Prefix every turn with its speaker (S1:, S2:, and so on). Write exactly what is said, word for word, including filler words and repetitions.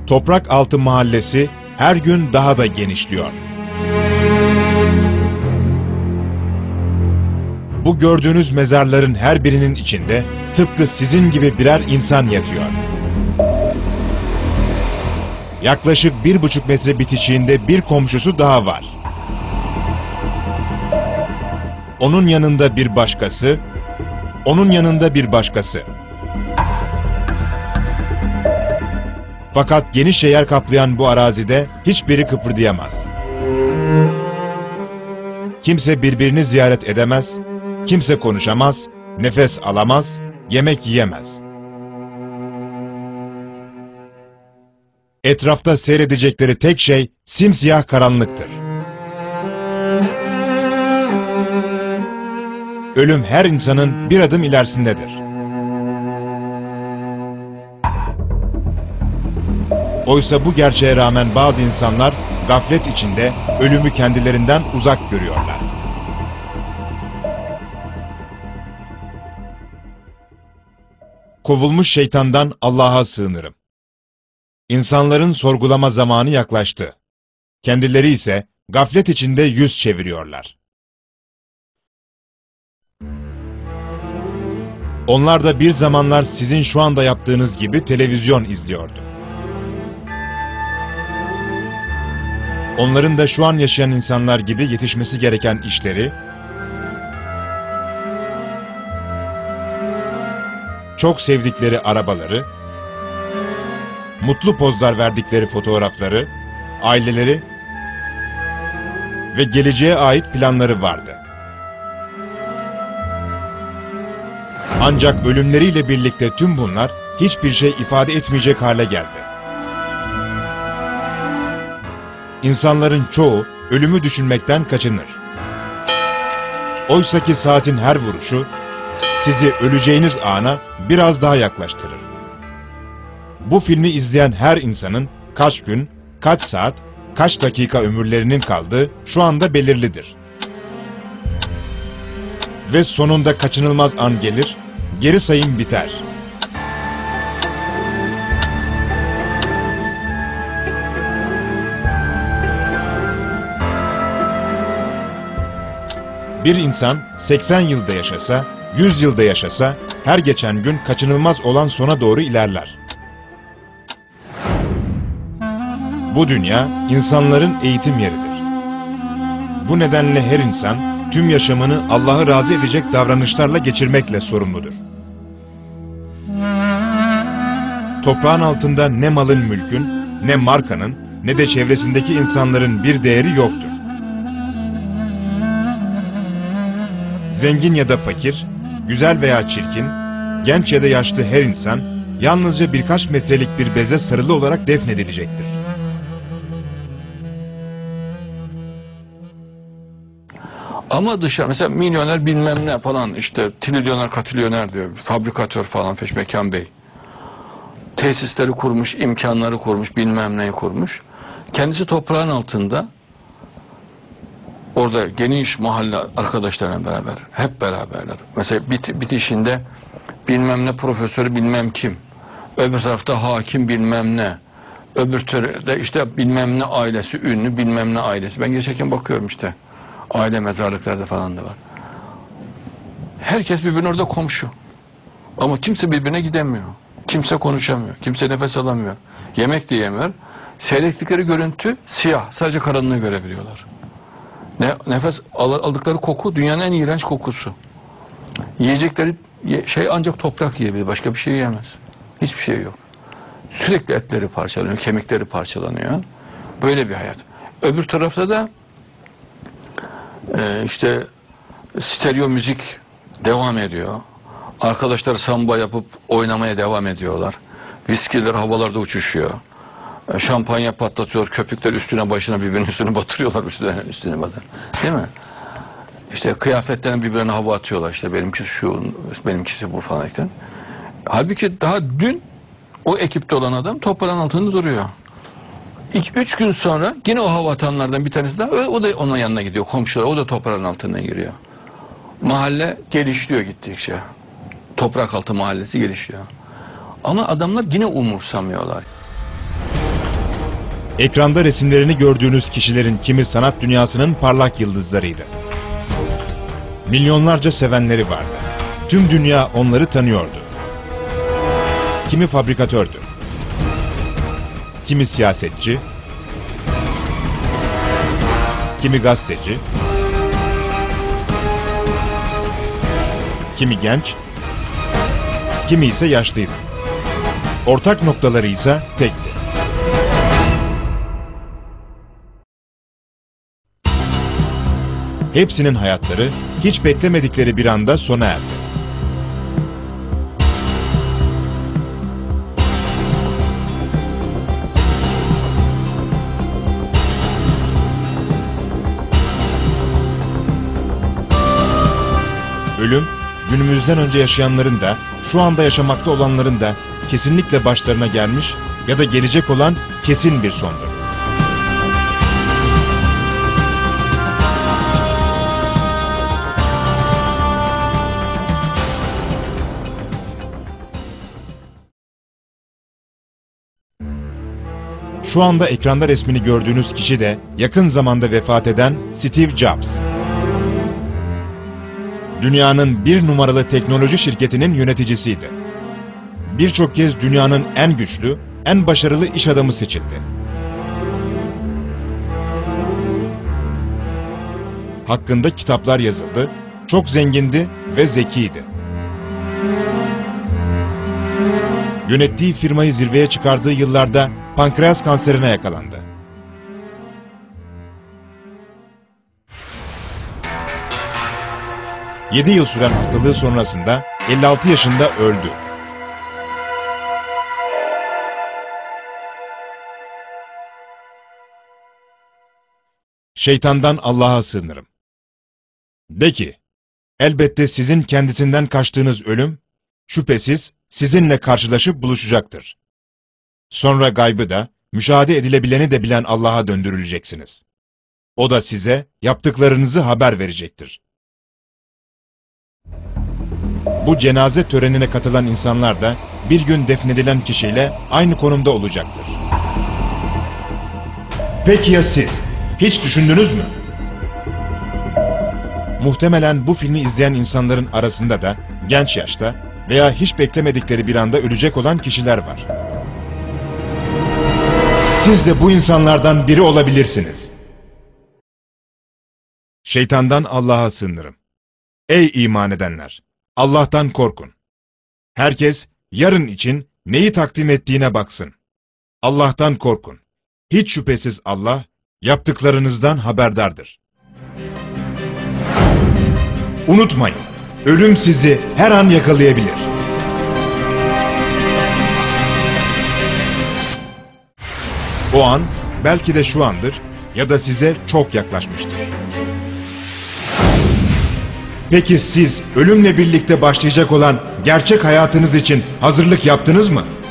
S1: Toprakaltı Mahallesi her gün daha da genişliyor. Bu gördüğünüz mezarların her birinin içinde tıpkı sizin gibi birer insan yatıyor. Yaklaşık bir buçuk metre bitişiğinde bir komşusu daha var. Onun yanında bir başkası, onun yanında bir başkası. Fakat genişçe yer kaplayan bu arazide hiçbiri kıpırdayamaz. Kimse birbirini ziyaret edemez, kimse konuşamaz, nefes alamaz, yemek yiyemez. Etrafta seyredecekleri tek şey simsiyah karanlıktır. Ölüm her insanın bir adım ilerisindedir. Oysa bu gerçeğe rağmen bazı insanlar gaflet içinde ölümü kendilerinden uzak görüyorlar. Kovulmuş şeytandan Allah'a sığınırım. İnsanların sorgulama zamanı yaklaştı. Kendileri ise gaflet içinde yüz çeviriyorlar. Onlar da bir zamanlar sizin şu anda yaptığınız gibi televizyon izliyordu. Onların da şu an yaşayan insanlar gibi yetişmesi gereken işleri, çok sevdikleri arabaları, mutlu pozlar verdikleri fotoğrafları, aileleri ve geleceğe ait planları vardı. Ancak ölümleriyle birlikte tüm bunlar hiçbir şey ifade etmeyecek hale geldi. İnsanların çoğu ölümü düşünmekten kaçınır. Oysaki saatin her vuruşu sizi öleceğiniz ana biraz daha yaklaştırır. Bu filmi izleyen her insanın kaç gün, kaç saat, kaç dakika ömürlerinin kaldığı şu anda belirlidir. Ve sonunda kaçınılmaz an gelir, geri sayım biter. Bir insan seksen yılda yaşasa, yüz yılda yaşasa, her geçen gün kaçınılmaz olan sona doğru ilerler. Bu dünya, insanların eğitim yeridir. Bu nedenle her insan, tüm yaşamını Allah'ı razı edecek davranışlarla geçirmekle sorumludur. Toprağın altında ne malın mülkün, ne markanın, ne de çevresindeki insanların bir değeri yoktur. Zengin ya da fakir, güzel veya çirkin, genç ya da yaşlı her insan, yalnızca birkaç metrelik bir beze sarılı olarak defnedilecektir.
S2: Ama dışarı mesela milyoner bilmem ne falan işte trilyoner katrilyoner diyor. Fabrikatör falan Feşmekan Bey. Tesisleri kurmuş, imkanları kurmuş, bilmem neyi kurmuş. Kendisi toprağın altında orada geniş mahalle arkadaşlarla beraber, hep beraberler. Mesela bit, bitişinde bilmem ne profesörü bilmem kim. Öbür tarafta hakim bilmem ne. Öbür tarafta işte bilmem ne ailesi ünlü bilmem ne ailesi. Ben geçerken bakıyorum işte. Aile mezarlıklarda falan da var. Herkes birbirine orada komşu. Ama kimse birbirine gidemiyor. Kimse konuşamıyor. Kimse nefes alamıyor. Yemek de yemiyor. Seyrettikleri görüntü siyah. Sadece karanlığı görebiliyorlar. Ne, nefes aldıkları koku dünyanın en iğrenç kokusu. Yiyecekleri şey ancak toprak yiyebilir. Başka bir şey yiyemez. Hiçbir şey yok. Sürekli etleri parçalanıyor. Kemikleri parçalanıyor. Böyle bir hayat. Öbür tarafta da Ee, işte stereo müzik devam ediyor. Arkadaşlar samba yapıp oynamaya devam ediyorlar. Viskiler havalarda uçuşuyor. Ee, şampanya patlatıyor. Köpükler üstüne başına birbirinin üstüne batırıyorlar. Üstüne, üstüne batır. Değil mi? İşte kıyafetlerini birbirine hava atıyorlar. İşte benimkisi şu, benimkisi bu falan. Halbuki daha dün o ekipte olan adam toprağın altında duruyor. İki, üç gün sonra yine o hava atanlardan bir tanesi daha o da onun yanına gidiyor, komşular, o da toprağın altına giriyor. Mahalle gelişiyor gittikçe. Toprak altı mahallesi gelişiyor. Ama adamlar yine umursamıyorlar.
S1: Ekranda resimlerini gördüğünüz kişilerin kimi sanat dünyasının parlak yıldızlarıydı. Milyonlarca sevenleri vardı. Tüm dünya onları tanıyordu. Kimi fabrikatördü, kimi siyasetçi, kimi gazeteci, kimi genç, kimi ise yaşlıydı. Ortak noktaları ise tekti. Hepsinin hayatları hiç beklemedikleri bir anda sona erdi. Ölüm, günümüzden önce yaşayanların da, şu anda yaşamakta olanların da kesinlikle başlarına gelmiş ya da gelecek olan kesin bir sondur. Şu anda ekranda resmini gördüğünüz kişi de yakın zamanda vefat eden Steve Jobs. Dünyanın bir numaralı teknoloji şirketinin yöneticisiydi. Birçok kez dünyanın en güçlü, en başarılı iş adamı seçildi. Hakkında kitaplar yazıldı, çok zengindi ve zekiydi. Yönettiği firmayı zirveye çıkardığı yıllarda pankreas kanserine yakalandı. yedi yıl süren hastalığı sonrasında elli altı yaşında öldü. Şeytandan Allah'a sığınırım. De ki, elbette sizin kendisinden kaçtığınız ölüm, şüphesiz sizinle karşılaşıp buluşacaktır. Sonra gaybı da, müşahede edilebileni de bilen Allah'a döndürüleceksiniz. O da size yaptıklarınızı haber verecektir. Bu cenaze törenine katılan insanlar da bir gün defnedilen kişiyle aynı konumda olacaktır. Peki ya siz? Hiç düşündünüz mü? Muhtemelen bu filmi izleyen insanların arasında da genç yaşta veya hiç beklemedikleri bir anda ölecek olan kişiler var. Siz de bu insanlardan biri olabilirsiniz. Şeytandan Allah'a sığınırım. Ey iman edenler! Allah'tan korkun. Herkes yarın için neyi takdim ettiğine baksın. Allah'tan korkun. Hiç şüphesiz Allah yaptıklarınızdan haberdardır. Unutmayın, ölüm sizi her an yakalayabilir. O an belki de şu andır ya da size çok yaklaşmıştır. Peki siz ölümle birlikte başlayacak olan gerçek hayatınız için hazırlık yaptınız mı?